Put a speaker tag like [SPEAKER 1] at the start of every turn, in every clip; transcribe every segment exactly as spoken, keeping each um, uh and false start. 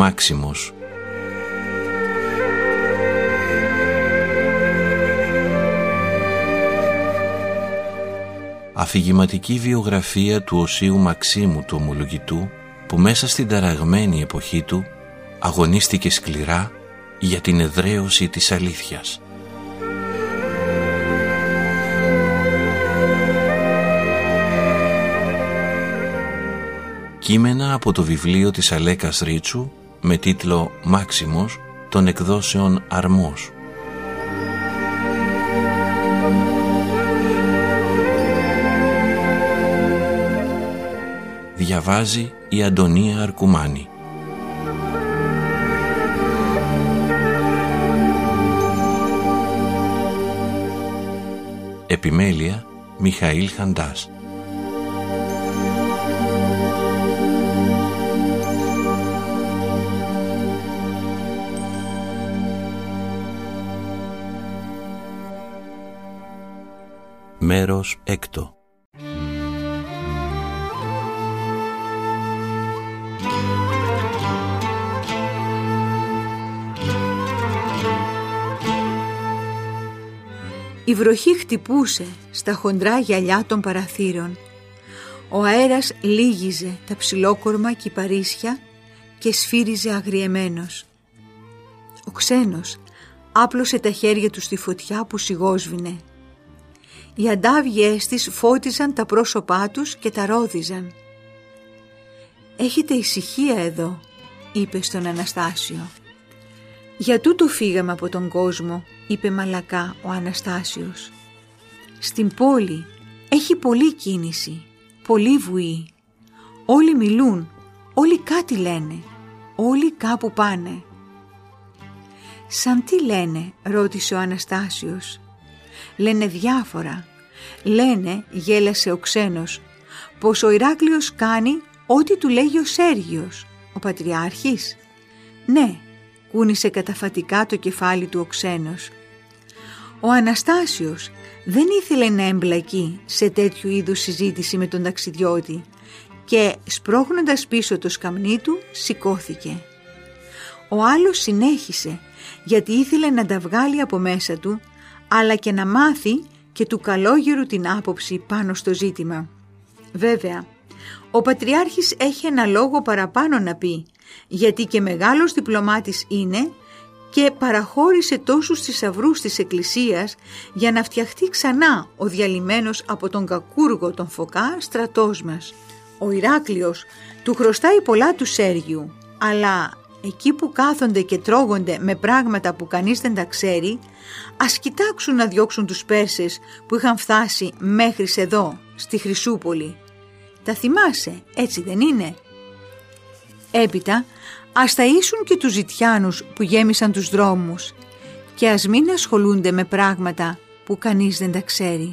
[SPEAKER 1] Μάξιμος. Αφηγηματική βιογραφία του Οσίου Μαξίμου του Ομολογητού, που μέσα στην ταραγμένη εποχή του αγωνίστηκε σκληρά για την εδραίωση της αλήθειας. Κείμενα από το βιβλίο της Αλέκας Ρίτσου με τίτλο «Μάξιμος» των εκδόσεων Αρμός. Διαβάζει η Αντωνία Αρκουμάνη. Επιμέλεια Μιχαήλ Χαντάς. Μέρος έκτο.
[SPEAKER 2] Η βροχή χτυπούσε στα χοντρά γυαλιά των παραθύρων. Ο αέρας λύγιζε τα ψηλόκορμα κυπαρίσια και σφύριζε αγριεμένος. Ο ξένος άπλωσε τα χέρια του στη φωτιά που σιγόσβηνε. Οι αντάβιές της φώτιζαν τα πρόσωπά τους και τα ρόδιζαν. «Έχετε ησυχία εδώ», είπε στον Αναστάσιο. «Για τούτο φύγαμε από τον κόσμο», είπε μαλακά ο Αναστάσιος. «Στην πόλη έχει πολλή κίνηση, πολλή βουή. Όλοι μιλούν, όλοι κάτι λένε, όλοι κάπου πάνε». «Σαν τι λένε?» ρώτησε ο Αναστάσιος. «Λένε διάφορα. Λένε», γέλασε ο ξένος, «πως ο Ηράκλειος κάνει ό,τι του λέγει ο Σέργιος, ο Πατριάρχης». «Ναι», κούνησε καταφατικά το κεφάλι του ο ξένος. Ο Αναστάσιος δεν ήθελε να εμπλακεί σε τέτοιου είδους συζήτηση με τον ταξιδιώτη και σπρώχνοντας πίσω το σκαμνί του σηκώθηκε. Ο άλλος συνέχισε, γιατί ήθελε να τα βγάλει από μέσα του, αλλά και να μάθει και του καλόγερου την άποψη πάνω στο ζήτημα. Βέβαια, ο Πατριάρχης έχει ένα λόγο παραπάνω να πει, γιατί και μεγάλος διπλωμάτης είναι και παραχώρησε τόσους θησαυρούς της Εκκλησίας για να φτιαχτεί ξανά ο διαλυμένος από τον κακούργο τον Φωκά στρατός μας. Ο Ηράκλειος του χρωστάει πολλά του Σέργιου, αλλά εκεί που κάθονται και τρώγονται με πράγματα που κανείς δεν τα ξέρει, ας κοιτάξουν να διώξουν τους Πέρσες που είχαν φτάσει μέχρι εδώ, στη Χρυσούπολη. Τα θυμάσαι, έτσι δεν είναι? Έπειτα, ας ταΐσουν και τους Ζητιάνους που γέμισαν τους δρόμους και ας μην ασχολούνται με πράγματα που κανείς δεν τα ξέρει.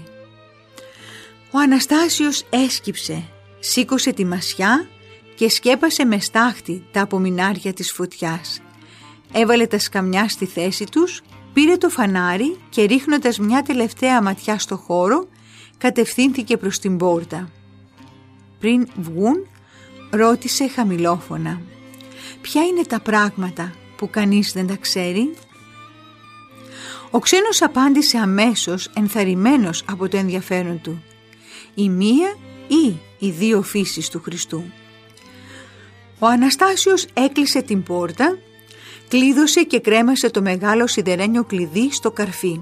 [SPEAKER 2] Ο Αναστάσιος έσκυψε, σήκωσε τη μασιά και σκέπασε με στάχτη τα απομεινάρια της φωτιάς. Έβαλε τα σκαμιά στη θέση τους, πήρε το φανάρι και ρίχνοντας μια τελευταία ματιά στο χώρο, κατευθύνθηκε προς την πόρτα. Πριν βγουν, ρώτησε χαμηλόφωνα: «Ποια είναι τα πράγματα που κανείς δεν τα ξέρει?» Ο ξένος απάντησε αμέσως, ενθαρρυμένος από το ενδιαφέρον του: «Η μία ή οι δύο φύσεις του Χριστού». Ο Αναστάσιος έκλεισε την πόρτα, κλείδωσε και κρέμασε το μεγάλο σιδερένιο κλειδί στο καρφί.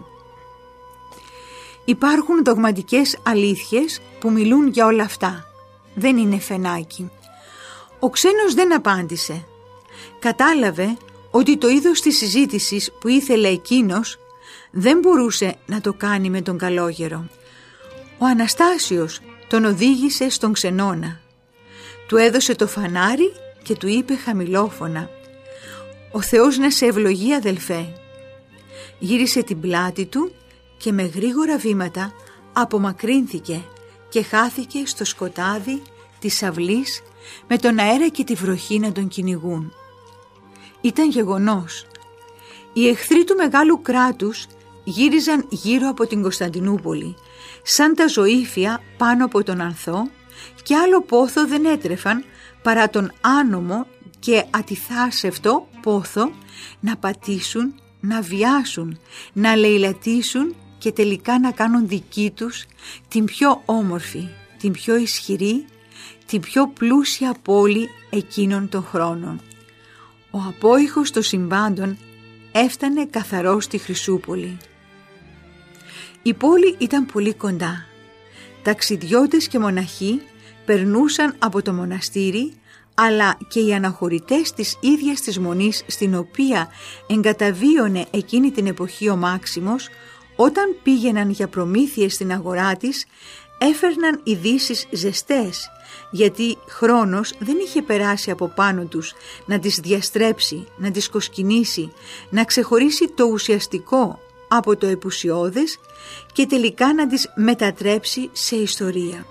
[SPEAKER 2] Υπάρχουν δογματικές αλήθειες που μιλούν για όλα αυτά. Δεν είναι φαινάκι. Ο ξένος δεν απάντησε. Κατάλαβε ότι το είδος της συζήτησης που ήθελε εκείνος δεν μπορούσε να το κάνει με τον καλόγερο. Ο Αναστάσιος τον οδήγησε στον ξενώνα. Του έδωσε το φανάρι και του είπε χαμηλόφωνα: «Ο Θεός να σε ευλογεί, αδελφέ». Γύρισε την πλάτη του και με γρήγορα βήματα απομακρύνθηκε και χάθηκε στο σκοτάδι της αυλής με τον αέρα και τη βροχή να τον κυνηγούν. Ήταν γεγονός. Οι εχθροί του μεγάλου κράτους γύριζαν γύρω από την Κωνσταντινούπολη, σαν τα ζωήφια πάνω από τον ανθό, και άλλο πόθο δεν έτρεφαν παρά τον άνομο και ατιθάσευτο πόθο να πατήσουν, να βιάσουν, να λαιλατίσουν και τελικά να κάνουν δική τους την πιο όμορφη, την πιο ισχυρή, την πιο πλούσια πόλη εκείνων των χρόνων. Ο απόϊχος των συμβάντων έφτανε καθαρός στη Χρυσούπολη. Η πόλη ήταν πολύ κοντά. Ταξιδιώτες και μοναχοί περνούσαν από το μοναστήρι, αλλά και οι αναχωρητές της ίδιας της μονής στην οποία εγκαταβίωνε εκείνη την εποχή ο Μάξιμος, όταν πήγαιναν για προμήθειες στην αγορά της, έφερναν ειδήσεις ζεστές, γιατί χρόνος δεν είχε περάσει από πάνω τους να τις διαστρέψει, να τις κοσκινήσει, να ξεχωρίσει το ουσιαστικό από το επουσιώδες και τελικά να τις μετατρέψει σε ιστορία.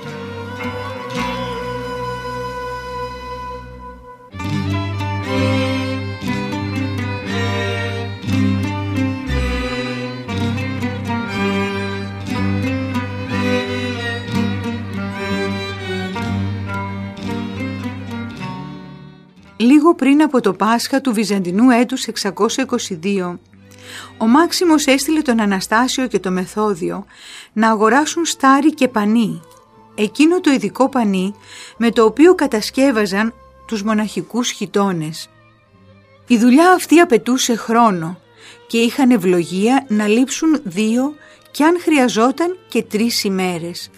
[SPEAKER 2] Λίγο πριν από το Πάσχα του Βυζαντινού έτους εξακόσια είκοσι δύο, ο Μάξιμος έστειλε τον Αναστάσιο και το Μεθόδιο να αγοράσουν στάρι και πανί, εκείνο το ειδικό πανί με το οποίο κατασκεύαζαν τους μοναχικούς χιτώνες. Η δουλειά αυτή απαιτούσε χρόνο και είχαν ευλογία να λείψουν δύο και αν χρειαζόταν και τρεις ημέρες.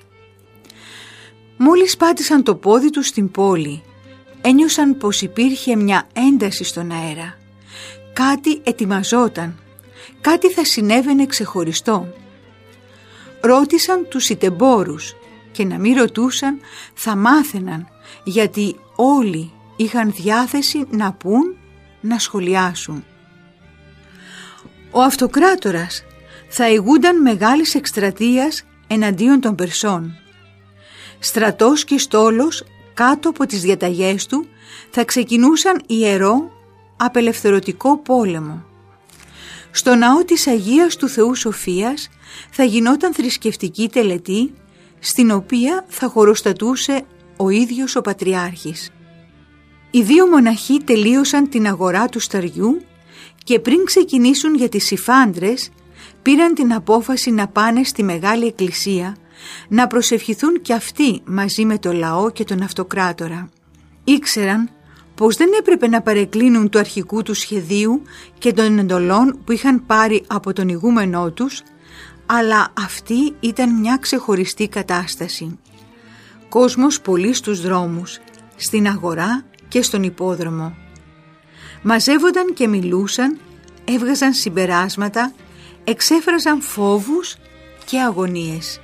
[SPEAKER 2] Μόλις πάτησαν το πόδι τους στην πόλη, ένιωσαν πως υπήρχε μια ένταση στον αέρα. Κάτι ετοιμαζόταν, κάτι θα συνέβαινε ξεχωριστό. Ρώτησαν τους ιτεμπόρους και να μην ρωτούσαν θα μάθαιναν, γιατί όλοι είχαν διάθεση να πούν, να σχολιάσουν. Ο αυτοκράτορας θα ηγούνταν μεγάλης εκστρατείας εναντίον των Περσών. Στρατός και στόλος κάτω από τις διαταγές του θα ξεκινούσαν ιερό απελευθερωτικό πόλεμο. Στο ναό της Αγίας του Θεού Σοφίας θα γινόταν θρησκευτική τελετή, στην οποία θα χοροστατούσε ο ίδιος ο Πατριάρχης. Οι δύο μοναχοί τελείωσαν την αγορά του σταριού και πριν ξεκινήσουν για τις υφάντρες πήραν την απόφαση να πάνε στη Μεγάλη Εκκλησία να προσευχηθούν κι αυτοί μαζί με το λαό και τον αυτοκράτορα. Ήξεραν πως δεν έπρεπε να παρεκκλίνουν του αρχικού του σχεδίου και των εντολών που είχαν πάρει από τον ηγούμενό τους, αλλά αυτή ήταν μια ξεχωριστή κατάσταση. Κόσμος πολύ στους δρόμους, στην αγορά και στον υπόδρομο. Μαζεύονταν και μιλούσαν, έβγαζαν συμπεράσματα, εξέφραζαν φόβους και αγωνίες.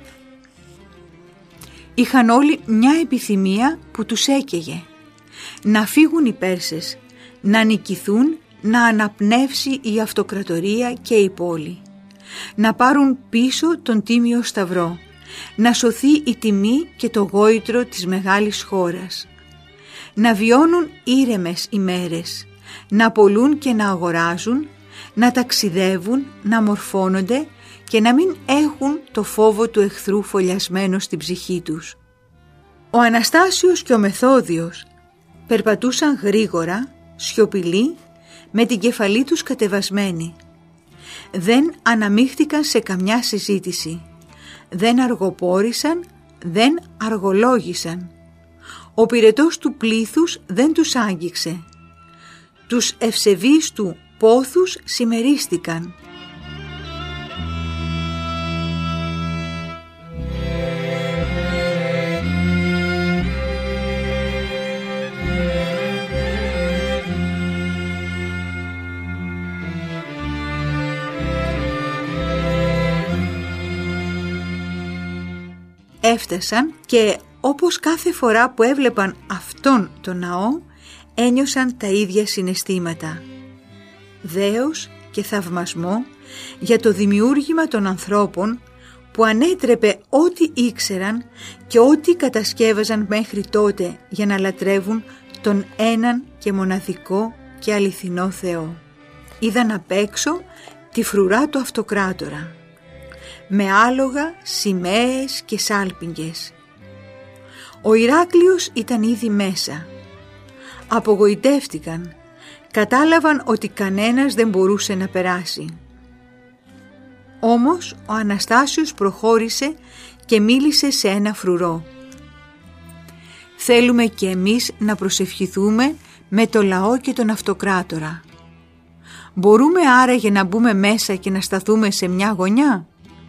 [SPEAKER 2] Είχαν όλοι μια επιθυμία που τους έκαιγε. Να φύγουν οι Πέρσες, να νικηθούν, να αναπνεύσει η αυτοκρατορία και η πόλη. Να πάρουν πίσω τον Τίμιο Σταυρό, να σωθεί η τιμή και το γόητρο της μεγάλης χώρας. Να βιώνουν ήρεμες ημέρες, να πωλούν και να αγοράζουν, να ταξιδεύουν, να μορφώνονται και να μην έχουν το φόβο του εχθρού φωλιασμένο στην ψυχή τους. Ο Αναστάσιος και ο Μεθόδιος περπατούσαν γρήγορα, σιωπηλοί, με την κεφαλή τους κατεβασμένη. Δεν αναμίχθηκαν σε καμιά συζήτηση, δεν αργοπόρησαν, δεν αργολόγησαν. Ο πυρετός του πλήθους δεν τους άγγιξε. Τους ευσεβείς του πόθους συμμερίστηκαν. Έφτασαν και όπως κάθε φορά που έβλεπαν αυτόν τον ναό ένιωσαν τα ίδια συναισθήματα. Δέος και θαυμασμό για το δημιούργημα των ανθρώπων που ανέτρεπε ό,τι ήξεραν και ό,τι κατασκεύαζαν μέχρι τότε για να λατρεύουν τον έναν και μοναδικό και αληθινό Θεό. Είδαν απ' έξω τη φρουρά του αυτοκράτορα, με άλογα, σημαίες και σάλπιγγες. Ο Ηράκλειος ήταν ήδη μέσα. Απογοητεύτηκαν. Κατάλαβαν ότι κανένας δεν μπορούσε να περάσει. Όμως ο Αναστάσιος προχώρησε και μίλησε σε ένα φρουρό. Θέλουμε και εμείς να προσευχηθούμε με το λαό και τον αυτοκράτορα. Μπορούμε άραγε να μπούμε μέσα και να σταθούμε σε μια γωνιά?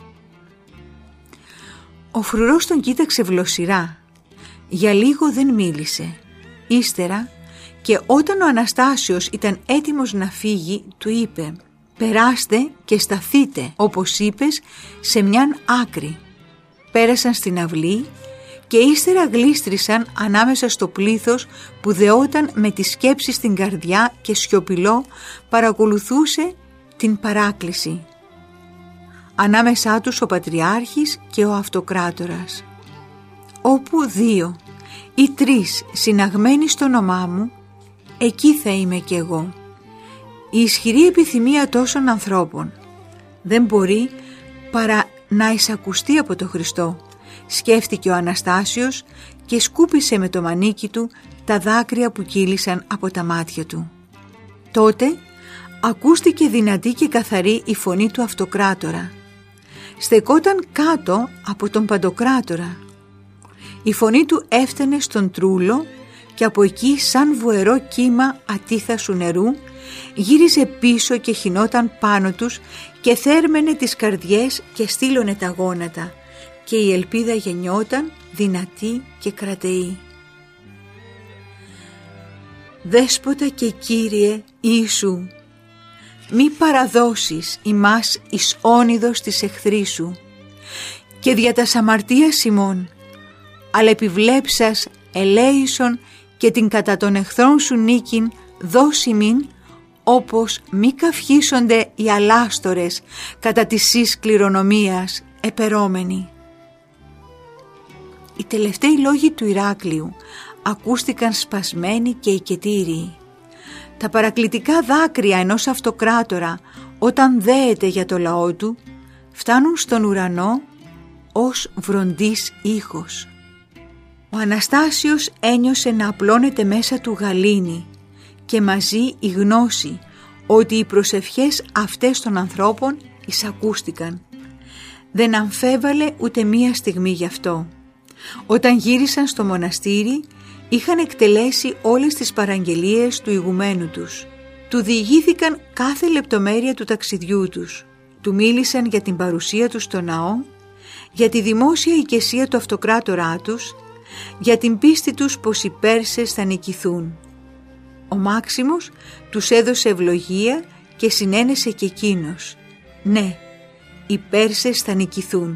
[SPEAKER 2] Ο φρουρός τον κοίταξε βλοσιρά. Για λίγο δεν μίλησε. Ύστερα, και όταν ο Αναστάσιος ήταν έτοιμος να φύγει, του είπε: «Περάστε και σταθείτε, όπως είπες, σε μιαν άκρη». Πέρασαν στην αυλή και ύστερα γλίστρησαν ανάμεσα στο πλήθος που δεόταν με τη σκέψη στην καρδιά και σιωπηλό παρακολουθούσε την παράκληση. Ανάμεσά τους ο Πατριάρχης και ο Αυτοκράτορας. Όπου δύο ή τρεις συναγμένοι στο όνομά μου, εκεί θα είμαι κι εγώ. Η ισχυρή επιθυμία τόσων ανθρώπων δεν μπορεί παρά να εισακουστεί από το Χριστό, σκέφτηκε ο Αναστάσιος και σκούπισε με το μανίκι του τα δάκρυα που κύλησαν από τα μάτια του. Τότε ακούστηκε δυνατή και καθαρή η φωνή του Αυτοκράτορα. Στεκόταν κάτω από τον Παντοκράτορα. Η φωνή του έφτανε στον τρούλο και από εκεί σαν βουερό κύμα ατίθασου νερού γύριζε πίσω και χυνόταν πάνω τους και θέρμενε τις καρδιές και στήλωνε τα γόνατα και η ελπίδα γεννιόταν δυνατή και κρατεή. Δέσποτα και Κύριε Ιησού, μη παραδώσεις ημάς εις όνειδος της εχθρή σου και δια τας αμαρτίας ημών, αλλά επιβλέψας ελέησον και την κατά των εχθρών σου νίκην δώσει μην, όπως μη καυχήσονται οι αλάστορες κατά της εις κληρονομίας επερώμενοι. Οι τελευταίοι λόγοι του Ηράκλειου ακούστηκαν σπασμένοι και οικετήριοι. Τα παρακλητικά δάκρυα ενός αυτοκράτορα όταν δέεται για το λαό του φτάνουν στον ουρανό ως βροντής ήχος. Ο Αναστάσιος ένιωσε να απλώνεται μέσα του γαλήνη και μαζί η γνώση ότι οι προσευχές αυτές των ανθρώπων εισακούστηκαν. Δεν αμφέβαλε ούτε μία στιγμή γι' αυτό. Όταν γύρισαν στο μοναστήρι είχαν εκτελέσει όλες τις παραγγελίες του ηγουμένου τους. Του διηγήθηκαν κάθε λεπτομέρεια του ταξιδιού τους. Του μίλησαν για την παρουσία του στο ναό, για τη δημόσια οικεσία του αυτοκράτορά τους, για την πίστη τους πως οι Πέρσες θα νικηθούν. Ο Μάξιμος τους έδωσε ευλογία και συνένεσε και εκείνος. Ναι, οι Πέρσες θα νικηθούν.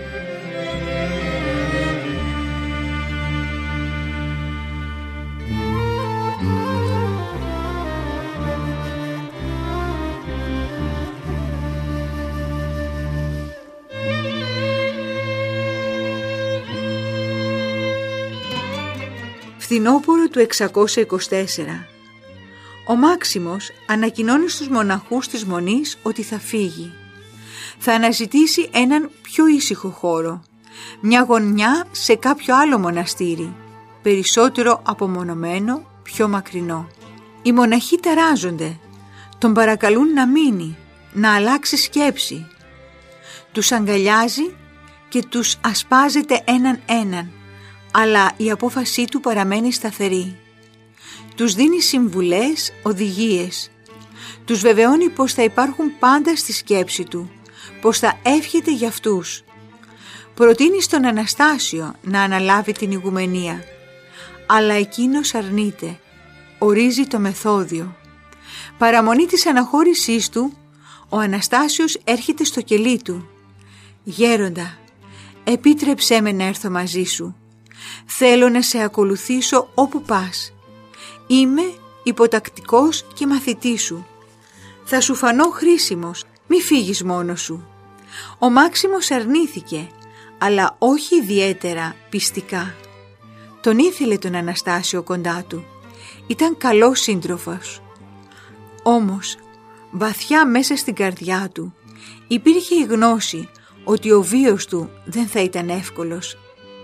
[SPEAKER 2] Φθινόπωρο του εξακόσια είκοσι τέσσερα. Ο Μάξιμος ανακοινώνει στους μοναχούς της Μονής ότι θα φύγει. Θα αναζητήσει έναν πιο ήσυχο χώρο, μια γωνιά σε κάποιο άλλο μοναστήρι, περισσότερο απομονωμένο, πιο μακρινό. Οι μοναχοί ταράζονται, τον παρακαλούν να μείνει, να αλλάξει σκέψη. Τους αγκαλιάζει και τους ασπάζεται έναν έναν, αλλά η απόφασή του παραμένει σταθερή. Τους δίνει συμβουλές, οδηγίες. Τους βεβαιώνει πως θα υπάρχουν πάντα στη σκέψη του, πως θα εύχεται για αυτούς. Προτείνει στον Αναστάσιο να αναλάβει την ηγουμενία, αλλά εκείνος αρνείται, ορίζει το μεθόδιο. Παραμονή της αναχώρησής του, ο Αναστάσιος έρχεται στο κελί του. «Γέροντα, επίτρεψέ με να έρθω μαζί σου. Θέλω να σε ακολουθήσω όπου πας. Είμαι υποτακτικός και μαθητής σου. Θα σου φανώ χρήσιμος, μη φύγεις μόνος σου». Ο Μάξιμος αρνήθηκε, αλλά όχι ιδιαίτερα πιστικά. Τον ήθελε τον Αναστάσιο κοντά του. Ήταν καλός σύντροφος. Όμως, βαθιά μέσα στην καρδιά του υπήρχε η γνώση ότι ο βίος του δεν θα ήταν εύκολος.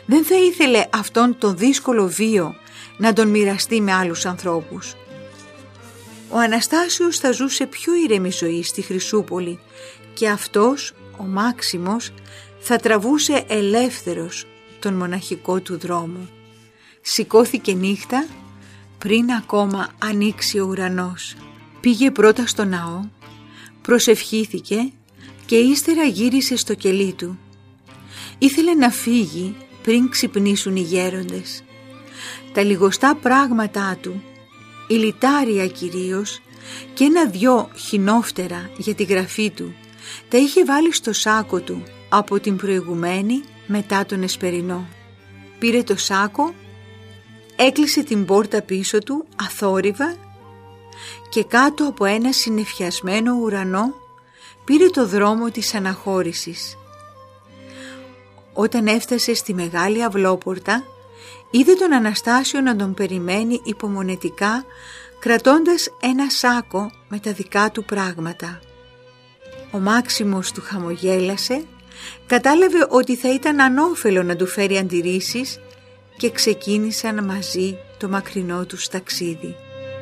[SPEAKER 2] Δεν θα ήθελε αυτόν τον δύσκολο βίο να τον μοιραστεί με άλλους ανθρώπους. Ο Αναστάσιος θα ζούσε πιο ήρεμη ζωή στη Χρυσούπολη και αυτός, ο Μάξιμος, θα τραβούσε ελεύθερος τον μοναχικό του δρόμο. Σηκώθηκε νύχτα πριν ακόμα ανοίξει ο ουρανός. Πήγε πρώτα στο ναό, προσευχήθηκε και ύστερα γύρισε στο κελί του. Ήθελε να φύγει πριν ξυπνήσουν οι γέροντες. Τα λιγοστά πράγματά του, η λιτάρια κυρίως και ένα-δυο χινόφτερα για τη γραφή του, τα είχε βάλει στο σάκο του από την προηγουμένη μετά τον Εσπερινό. Πήρε το σάκο, έκλεισε την πόρτα πίσω του αθόρυβα και κάτω από ένα συννεφιασμένο ουρανό πήρε το δρόμο της αναχώρησης. Όταν έφτασε στη μεγάλη αυλόπορτα, είδε τον Αναστάσιο να τον περιμένει υπομονετικά, κρατώντας ένα σάκο με τα δικά του πράγματα. Ο Μάξιμος του χαμογέλασε, κατάλαβε ότι θα ήταν ανώφελο να του φέρει αντιρρήσεις και ξεκίνησαν μαζί το μακρινό τους ταξίδι.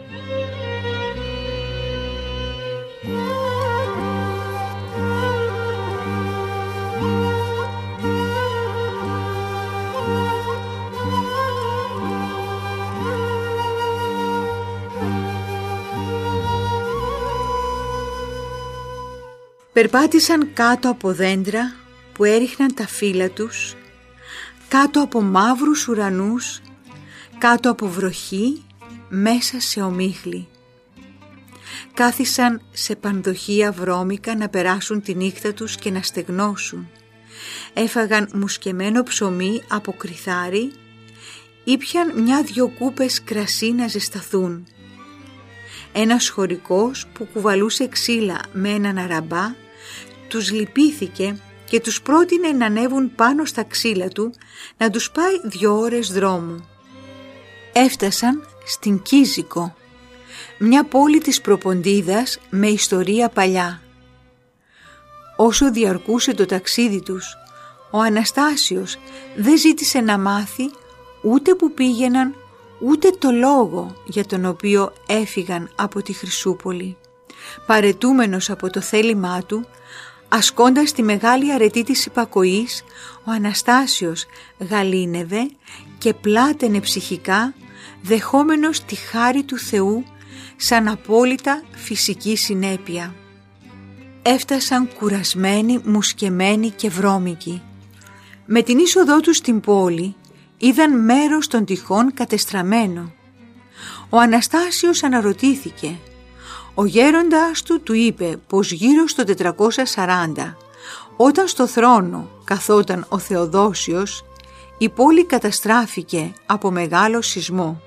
[SPEAKER 2] Περπάτησαν κάτω από δέντρα που έριχναν τα φύλλα τους, κάτω από μαύρους ουρανούς, κάτω από βροχή, μέσα σε ομίχλη. Κάθισαν σε πανδοχεία βρώμικα να περάσουν τη νύχτα τους και να στεγνώσουν. Έφαγαν μουσκεμένο ψωμί από κριθάρι, ήπιαν μια-δυο κούπες κρασί να ζεσταθούν. Ένας χωρικός που κουβαλούσε ξύλα με έναν αραμπά τους λυπήθηκε και τους πρότεινε να ανέβουν πάνω στα ξύλα του να τους πάει δυο ώρες δρόμου. Έφτασαν στην Κίζικο, μια πόλη της Προποντίδας με ιστορία παλιά. Όσο διαρκούσε το ταξίδι τους, ο Αναστάσιος δεν ζήτησε να μάθει ούτε που πήγαιναν ούτε το λόγο για τον οποίο έφυγαν από τη Χρυσούπολη. Παρετούμενος από το θέλημά του, ασκώντας τη μεγάλη αρετή της υπακοής, ο Αναστάσιος γαλήνευε και πλάταινε ψυχικά, δεχόμενος τη χάρη του Θεού σαν απόλυτα φυσική συνέπεια. Έφτασαν κουρασμένοι, μουσκεμένοι και βρώμικοι. Με την είσοδό τους στην πόλη είδαν μέρος των τυχών κατεστραμμένο. Ο Αναστάσιος αναρωτήθηκε. Ο γέροντας του του είπε πως γύρω στο τετρακόσια σαράντα, όταν στο θρόνο καθόταν ο Θεοδόσιος, η πόλη καταστράφηκε από μεγάλο σεισμό.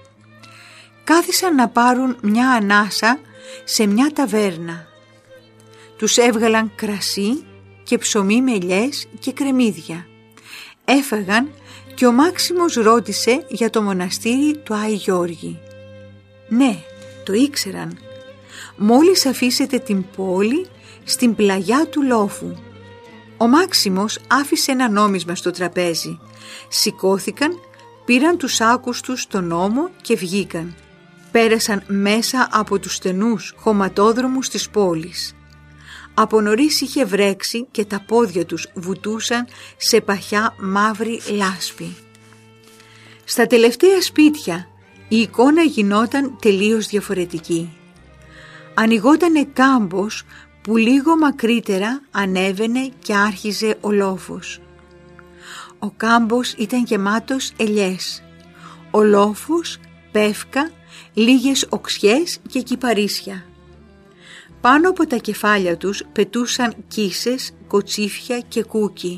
[SPEAKER 2] Κάθισαν να πάρουν μια ανάσα σε μια ταβέρνα. Τους έβγαλαν κρασί και ψωμί με ελιές και κρεμμύδια. Έφαγαν και ο Μάξιμος ρώτησε για το μοναστήρι του Άη Γιώργη. Ναι, το ήξεραν. Μόλις αφήσετε την πόλη, στην πλαγιά του λόφου. Ο Μάξιμος άφησε ένα νόμισμα στο τραπέζι. Σηκώθηκαν, πήραν τους σάκους τους στον ώμο και βγήκαν. Πέρασαν μέσα από τους στενούς χωματόδρομους της πόλης. Από νωρίς είχε βρέξει και τα πόδια τους βουτούσαν σε παχιά μαύρη λάσπη. Στα τελευταία σπίτια η εικόνα γινόταν τελείως διαφορετική. Ανοιγότανε κάμπος που λίγο μακρύτερα ανέβαινε και άρχιζε ο λόφος. Ο κάμπος ήταν γεμάτος ελιές. Ο λόφος, πεύκα, λίγες οξιές και κυπαρίσια. Πάνω από τα κεφάλια τους πετούσαν κίσες, κοτσίφια και κούκι.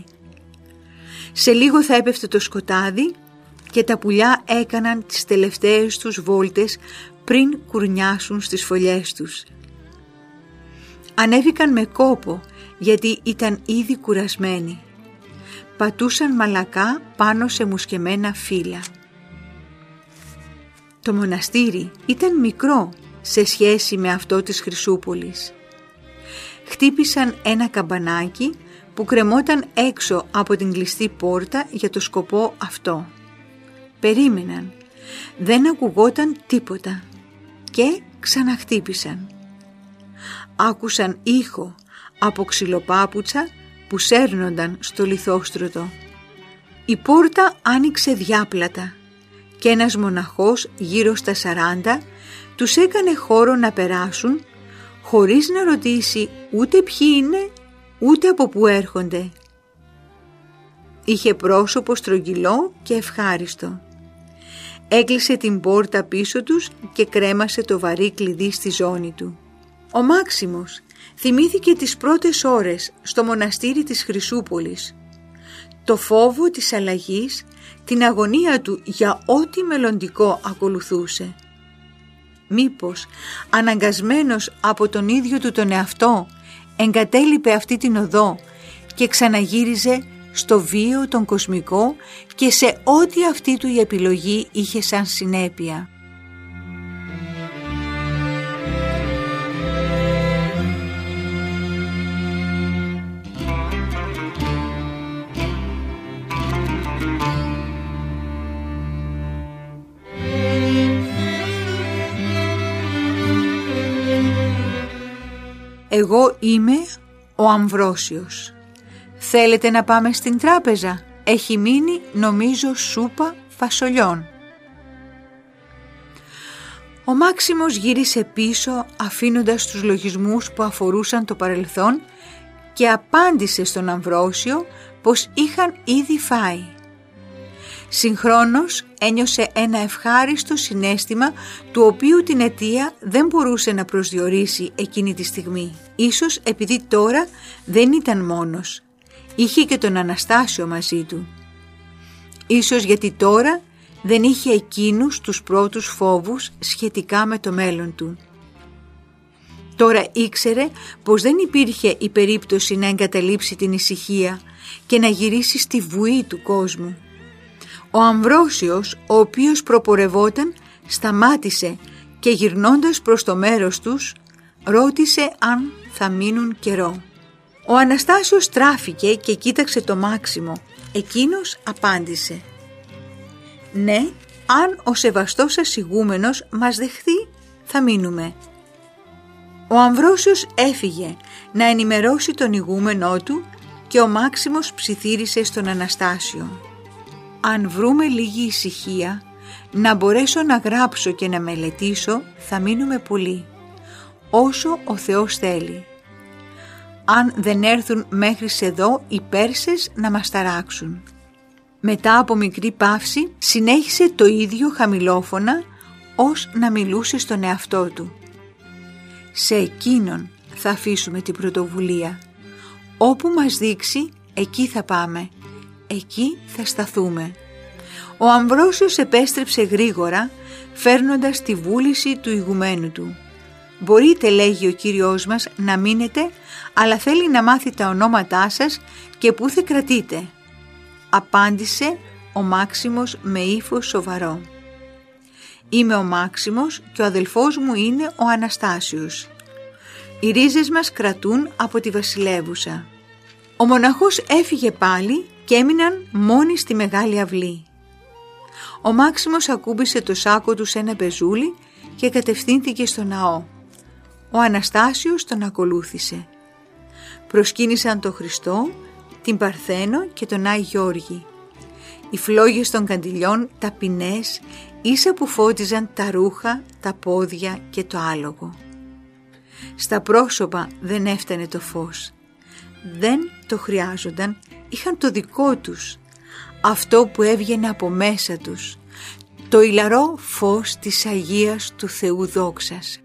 [SPEAKER 2] Σε λίγο θα έπεφτε το σκοτάδι και τα πουλιά έκαναν τις τελευταίες τους βόλτες πριν κουρνιάσουν στις φωλιές τους. Ανέβηκαν με κόπο γιατί ήταν ήδη κουρασμένοι. Πατούσαν μαλακά πάνω σε μουσκεμένα φύλλα. Το μοναστήρι ήταν μικρό σε σχέση με αυτό της Χρυσούπολης. Χτύπησαν ένα καμπανάκι που κρεμόταν έξω από την κλειστή πόρτα για το σκοπό αυτό. Περίμεναν, δεν ακουγόταν τίποτα και ξαναχτύπησαν. Άκουσαν ήχο από ξυλοπάπουτσα που σέρνονταν στο λιθόστρωτο. Η πόρτα άνοιξε διάπλατα και ένας μοναχός γύρω στα σαράντα τους έκανε χώρο να περάσουν χωρίς να ρωτήσει ούτε ποιοι είναι ούτε από πού έρχονται. Είχε πρόσωπο στρογγυλό και ευχάριστο. Έκλεισε την πόρτα πίσω τους και κρέμασε το βαρύ κλειδί στη ζώνη του. Ο Μάξιμος θυμήθηκε τις πρώτες ώρες στο μοναστήρι της Χρυσούπολης, το φόβο της αλλαγής, την αγωνία του για ό,τι μελλοντικό ακολουθούσε. Μήπως, αναγκασμένος από τον ίδιο του τον εαυτό, εγκατέλειπε αυτή την οδό και ξαναγύριζε στο βίο τον κοσμικό και σε ό,τι αυτή του η επιλογή είχε σαν συνέπεια. Εγώ είμαι ο Αμβρόσιος. Θέλετε να πάμε στην τράπεζα? Έχει μείνει νομίζω σούπα φασολιών. Ο Μάξιμος γύρισε πίσω αφήνοντας τους λογισμούς που αφορούσαν το παρελθόν και απάντησε στον Αμβρόσιο πως είχαν ήδη φάει. Συγχρόνως ένιωσε ένα ευχάριστο συναίσθημα του οποίου την αιτία δεν μπορούσε να προσδιορίσει εκείνη τη στιγμή. Ίσως επειδή τώρα δεν ήταν μόνος. Είχε και τον Αναστάσιο μαζί του. Ίσως γιατί τώρα δεν είχε εκείνους τους πρώτους φόβους σχετικά με το μέλλον του. Τώρα ήξερε πως δεν υπήρχε η περίπτωση να εγκαταλείψει την ησυχία και να γυρίσει στη βουή του κόσμου. Ο Αμβρόσιος, ο οποίος προπορευόταν, σταμάτησε και γυρνώντας προς το μέρος τους, ρώτησε αν θα μείνουν καιρό. Ο Αναστάσιος στράφηκε και κοίταξε το Μάξιμο. Εκείνος απάντησε: «Ναι, αν ο σεβαστός σας ηγούμενος μας δεχθεί, θα μείνουμε». Ο Αμβρόσιος έφυγε να ενημερώσει τον ηγούμενό του και ο Μάξιμος ψιθύρισε στον Αναστάσιο: «Αν βρούμε λίγη ησυχία, να μπορέσω να γράψω και να μελετήσω, θα μείνουμε πολύ, όσο ο Θεός θέλει. Αν δεν έρθουν μέχρι εδώ οι Πέρσες να μας ταράξουν». Μετά από μικρή παύση συνέχισε το ίδιο χαμηλόφωνα, ως να μιλούσε στον εαυτό του: «Σε εκείνον θα αφήσουμε την πρωτοβουλία. Όπου μας δείξει, εκεί θα πάμε. Εκεί θα σταθούμε». Ο Αμβρόσιος επέστρεψε γρήγορα, φέρνοντας τη βούληση του ηγουμένου του. «Μπορείτε», λέγει ο Κύριος μας, «να μείνετε, αλλά θέλει να μάθει τα ονόματά σας και πού θα κρατείτε». Απάντησε ο Μάξιμος με ύφος σοβαρό: «Είμαι ο Μάξιμος και ο αδελφός μου είναι ο Αναστάσιος. Οι ρίζες μας κρατούν από τη βασιλεύουσα». Ο μοναχός έφυγε πάλι και έμειναν μόνοι στη μεγάλη αυλή. Ο Μάξιμος ακούμπησε το σάκο του σε ένα πεζούλι και κατευθύνθηκε στο ναό. Ο Αναστάσιος τον ακολούθησε. Προσκύνησαν τον Χριστό, την Παρθένο και τον Άη Γιώργη. Οι φλόγες των καντιλιών ταπεινές, ίσα που φώτιζαν τα ρούχα, τα πόδια και το άλογο. Στα πρόσωπα δεν έφτανε το φως. Δεν το χρειάζονταν, είχαν το δικό τους, αυτό που έβγαινε από μέσα τους, το ηλαρό φως της Αγίας του Θεού δόξας.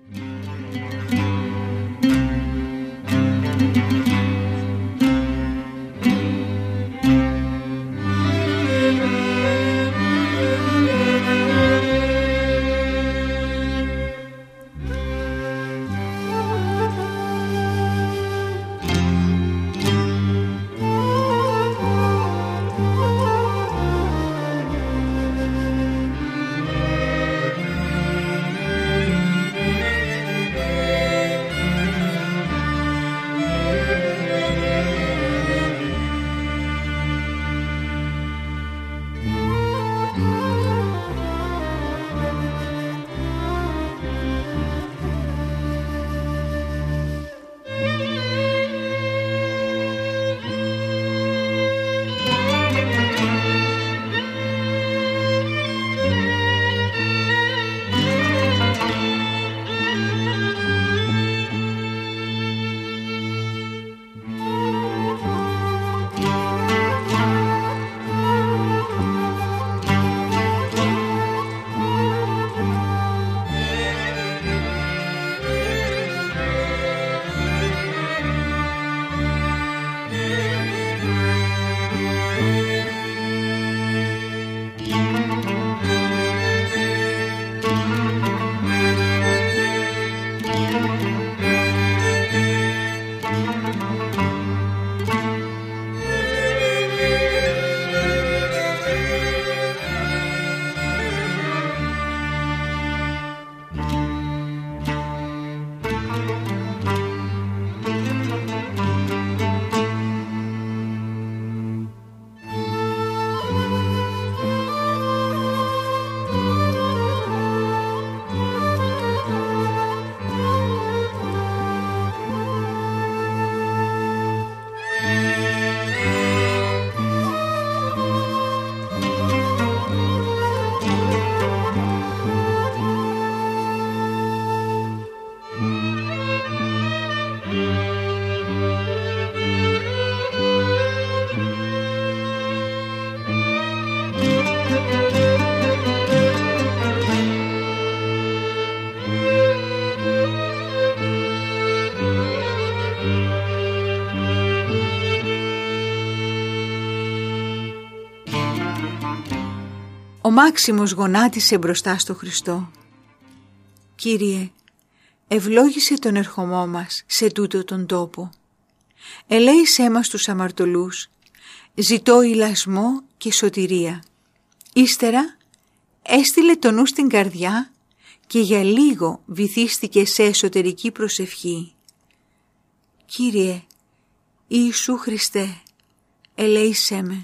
[SPEAKER 2] Ο Μάξιμος γονάτισε μπροστά στο Χριστό. «Κύριε, ευλόγησε τον ερχομό μας σε τούτο τον τόπο. Ελέησέ μας τους αμαρτωλούς, ζητώ ηλασμό και σωτηρία». Ύστερα έστειλε το νου στην καρδιά και για λίγο βυθίστηκε σε εσωτερική προσευχή. «Κύριε, Ιησού Χριστέ, ελέησέ με».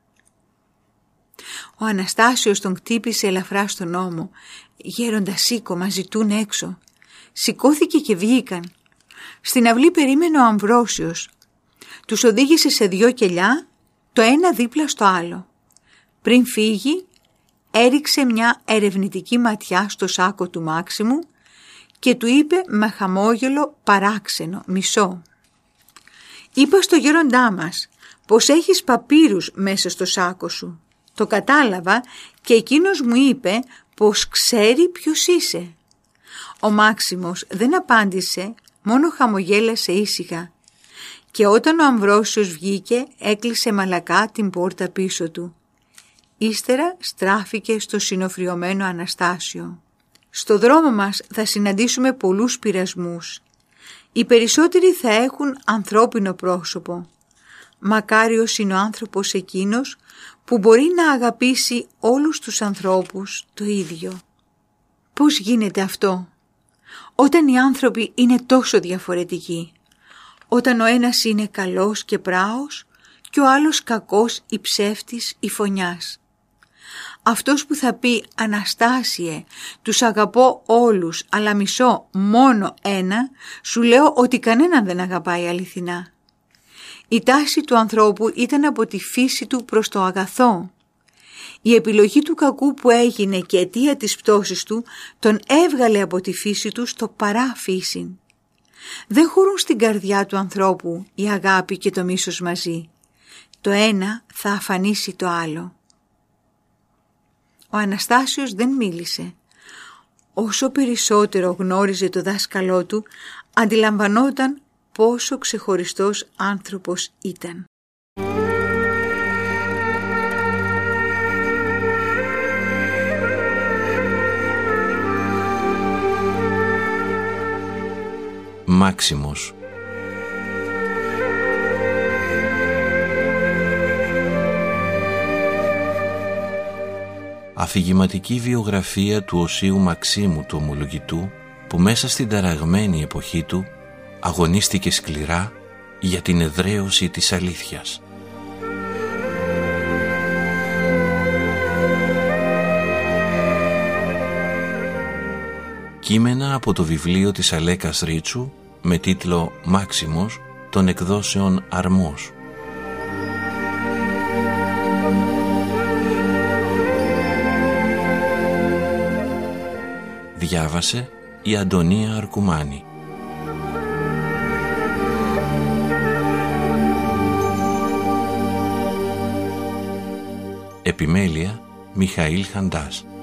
[SPEAKER 2] Ο Αναστάσιος τον χτύπησε ελαφρά στον ώμο. «Γέροντα, σήκω, μας ζητούν έξω». Σηκώθηκε και βγήκαν. Στην αυλή περίμενε ο Αμβρόσιος. Τους οδήγησε σε δυο κελιά, το ένα δίπλα στο άλλο. Πριν φύγει, έριξε μια ερευνητική ματιά στο σάκο του Μάξιμου και του είπε με χαμόγελο παράξενο, μισό. «Είπα στο γέροντά μας πως έχεις παπύρους μέσα στο σάκο σου. Το κατάλαβα και εκείνος μου είπε πως ξέρει ποιος είσαι». Ο Μάξιμος δεν απάντησε, μόνο χαμογέλασε ήσυχα και όταν ο Αμβρόσιος βγήκε έκλεισε μαλακά την πόρτα πίσω του. Ύστερα στράφηκε στο συνοφριωμένο Αναστάσιο. Στο δρόμο μας θα συναντήσουμε πολλούς πειρασμούς. Οι περισσότεροι θα έχουν ανθρώπινο πρόσωπο. Μακάριος είναι ο άνθρωπος εκείνος που μπορεί να αγαπήσει όλους τους ανθρώπους το ίδιο. Πώς γίνεται αυτό? Όταν οι άνθρωποι είναι τόσο διαφορετικοί. Όταν ο ένας είναι καλός και πράος και ο άλλος κακός ή ψεύτης ή φωνιάς. Αυτός που θα πει «Αναστάσιε, τους αγαπώ όλους, αλλά μισώ μόνο ένα», σου λέω ότι κανέναν δεν αγαπάει αληθινά. Η τάση του ανθρώπου ήταν από τη φύση του προς το αγαθό. Η επιλογή του κακού που έγινε και αιτία της πτώσης του τον έβγαλε από τη φύση του στο παρά φύσιν. Δεν χωρούν στην καρδιά του ανθρώπου η αγάπη και το μίσος μαζί. Το ένα θα αφανίσει το άλλο. Ο Αναστάσιος δεν μίλησε. Όσο περισσότερο γνώριζε το δάσκαλό του, αντιλαμβανόταν πόσο ξεχωριστός άνθρωπος ήταν.
[SPEAKER 1] Μάξιμος. Αφηγηματική βιογραφία του Οσίου Μαξίμου του Ομολογητού, που μέσα στην ταραγμένη εποχή του αγωνίστηκε σκληρά για την εδραίωση της αλήθειας. Κείμενα από το βιβλίο της Αλέκας Ρίτσου με τίτλο «Μάξιμος» των εκδόσεων Αρμός. Διάβασε η Αντωνία Αρκουμάνη. Επιμέλεια Μιχαήλ Χαντάς.